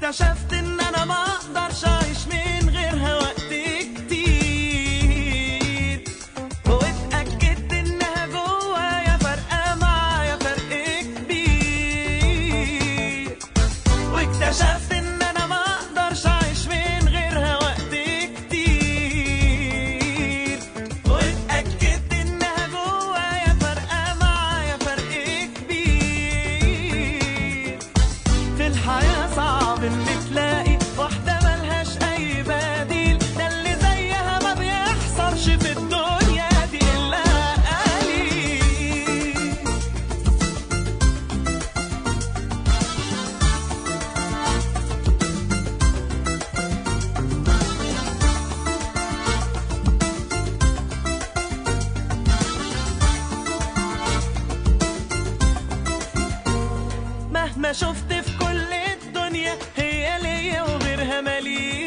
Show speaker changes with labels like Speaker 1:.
Speaker 1: واكتشفت ان انا ما اقدرش اعيش من غيرها وقت كتير، واتأكدت انها جوايا فارقة معايا فرق كبير، واكتشفت ان انا ما اقدرش اعيش من غيرها وقت كتير، واتأكدت انها جوايا فارقة معايا فرق كبير. في الحياة صعب ان تلاقي واحدة ملهاش اي بديل، ده اللي زيها ما بيحصلش في الدنيا دي الا قليل. مهما شفت في كل الدنيا هي ليا وغيرها ماليش،